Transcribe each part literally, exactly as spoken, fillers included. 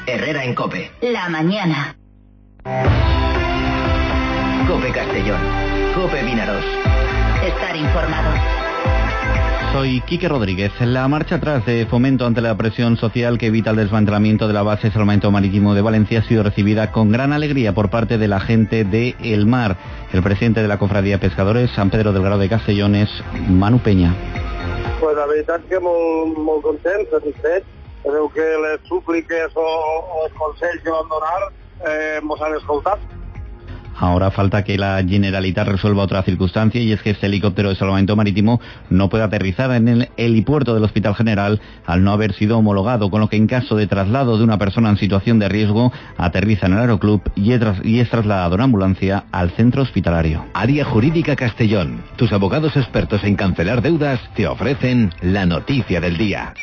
Herrera en COPE. La mañana. COPE Castellón. COPE Vinaros. Estar informado. Soy Quique Rodríguez. La marcha atrás de Fomento ante la presión social que evita el desmantelamiento de la base de salvamento marítimo de Valencia ha sido recibida con gran alegría por parte de la gente de El Mar. El presidente de la Cofradía de Pescadores San Pedro del Grau de Castellón és Manu Peña. Pues la veritat que molt, molt content, satisfet. Creu que les súpliques o, o els consells que van donar eh, mos han escoltat. Ahora falta que la Generalitat resuelva otra circunstancia, y es que este helicóptero de salvamento marítimo no puede aterrizar en el helipuerto del Hospital General al no haber sido homologado, con lo que en caso de traslado de una persona en situación de riesgo aterriza en el aeroclub y es, y es trasladado en ambulancia al centro hospitalario. Área Jurídica Castellón. Tus abogados expertos en cancelar deudas te ofrecen la noticia del día.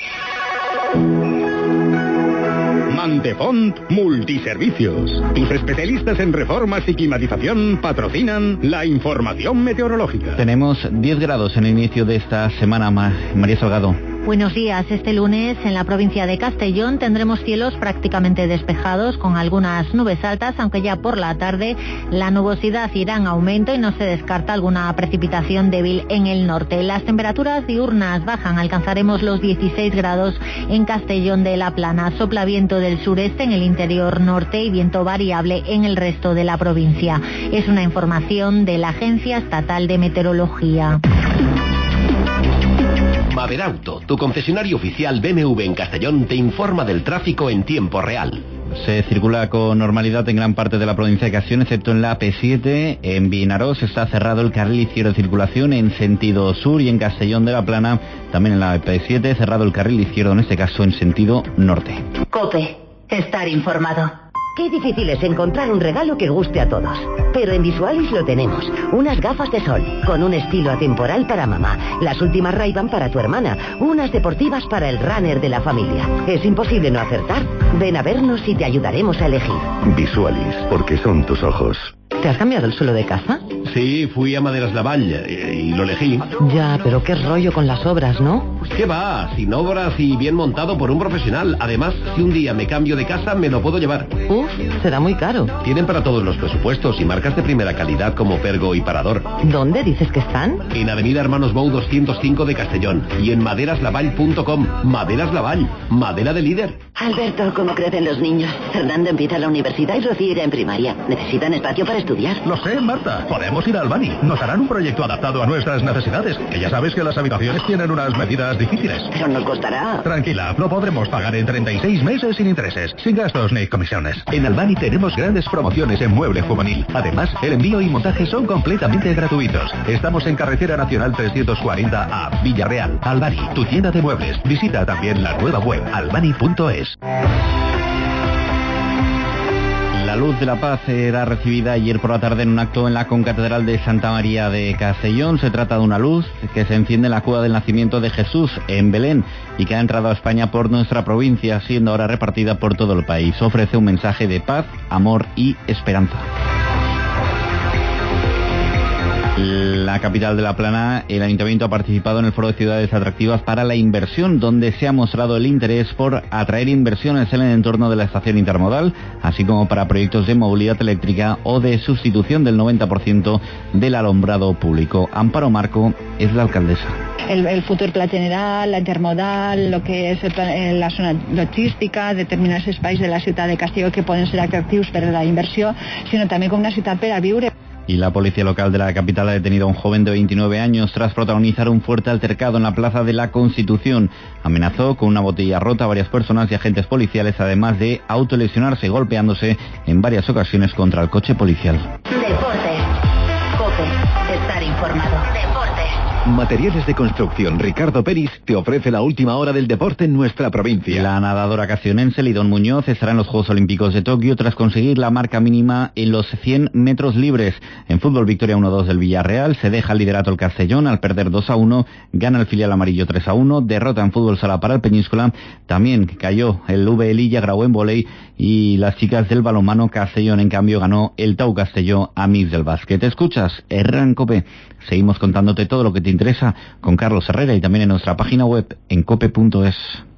Mantefont Multiservicios. Tus especialistas en reformas y climatización patrocinan la información meteorológica. Tenemos diez grados en el inicio de esta semana. María Salgado. Buenos días. Este lunes en la provincia de Castellón tendremos cielos prácticamente despejados con algunas nubes altas, aunque ya por la tarde la nubosidad irá en aumento y no se descarta alguna precipitación débil en el norte. Las temperaturas diurnas bajan, alcanzaremos los dieciséis grados en Castellón de la Plana. Sopla viento del sureste en el interior norte y viento variable en el resto de la provincia. Es una información de la Agencia Estatal de Meteorología. Maderauto, tu concesionario oficial B M W en Castellón, te informa del tráfico en tiempo real. Se circula con normalidad en gran parte de la provincia de Castellón, excepto en la A P siete. En Vinarós está cerrado el carril izquierdo de circulación en sentido sur, y en Castellón de la Plana, también en la A P siete, cerrado el carril izquierdo, en este caso en sentido norte. COPE. Estar informado. Qué difícil es encontrar un regalo que guste a todos. Pero en Visualis lo tenemos. Unas gafas de sol, con un estilo atemporal para mamá. Las últimas Ray-Ban para tu hermana. Unas deportivas para el runner de la familia. Es imposible no acertar. Ven a vernos y te ayudaremos a elegir. Visualis, porque son tus ojos. ¿Te has cambiado el suelo de casa? Sí, fui a Maderas Lavall y, y lo elegí. Ya, pero qué rollo con las obras, ¿no? ¿Qué va? Sin obras y bien montado por un profesional. Además, si un día me cambio de casa, me lo puedo llevar. Uf, será muy caro. Tienen para todos los presupuestos y marcas de primera calidad como Pergo y Parador. ¿Dónde dices que están? En Avenida Hermanos Bou doscientos cinco de Castellón y en maderas lavall punto com. Maderas Lavall, madera de líder. Alberto, ¿cómo crecen los niños? Fernando empieza la universidad y Rocío irá en primaria. Necesitan espacio para estudiar. Lo sé, Marta. Podemos ir al Bani. Nos harán un proyecto adaptado a nuestras necesidades. Que ya sabes que las habitaciones tienen unas medidas difíciles. Pero nos costará. Tranquila, lo podremos pagar en treinta y seis meses sin intereses, sin gastos ni comisiones. En Albani tenemos grandes promociones en mueble juvenil. Además, el envío y montaje son completamente gratuitos. Estamos en Carretera Nacional trescientos cuarenta A, Villarreal. Albani, tu tienda de muebles. Visita también la nueva web albani punto es. La Luz de la Paz era recibida ayer por la tarde en un acto en la concatedral de Santa María de Castellón. Se trata de una luz que se enciende en la cueva del nacimiento de Jesús en Belén y que ha entrado a España por nuestra provincia, siendo ahora repartida por todo el país. Ofrece un mensaje de paz, amor y esperanza. La capital de La Plana, el Ayuntamiento ha participado en el Foro de Ciudades Atractivas para la Inversión, donde se ha mostrado el interés por atraer inversiones en el entorno de la estación intermodal, así como para proyectos de movilidad eléctrica o de sustitución del noventa por ciento del alumbrado público. Amparo Marco es la alcaldesa. El, el futur pla general, la intermodal, lo que és el, la zona logística, determinats espais de la ciutat de Castelló que poden ser atractius per a la inversió, sinó també com una ciutat per a viure. Y la policía local de la capital ha detenido a un joven de veintinueve años tras protagonizar un fuerte altercado en la Plaza de la Constitución. Amenazó con una botella rota a varias personas y agentes policiales, además de autolesionarse golpeándose en varias ocasiones contra el coche policial. Deportes. COPE. Estar informado. Deportes. Materiales de construcción Ricardo Peris te ofrece la última hora del deporte en nuestra provincia. La nadadora castellonense Lidón Muñoz estará en los Juegos Olímpicos de Tokio tras conseguir la marca mínima en los cien metros libres. En fútbol, victoria uno dos del Villarreal, se deja el liderato el Castellón al perder dos a uno, gana el filial amarillo tres a uno, derrota en fútbol sala para el Peñíscola, también cayó el V Elilla Grau en volei y las chicas del balonmano Castellón en cambio ganó el Tau Castelló a Mix del Básquet. Escuchas Herrera en COPE. Seguimos contándote todo lo que te interesa con Carlos Herrera y también en nuestra página web en cope punto es.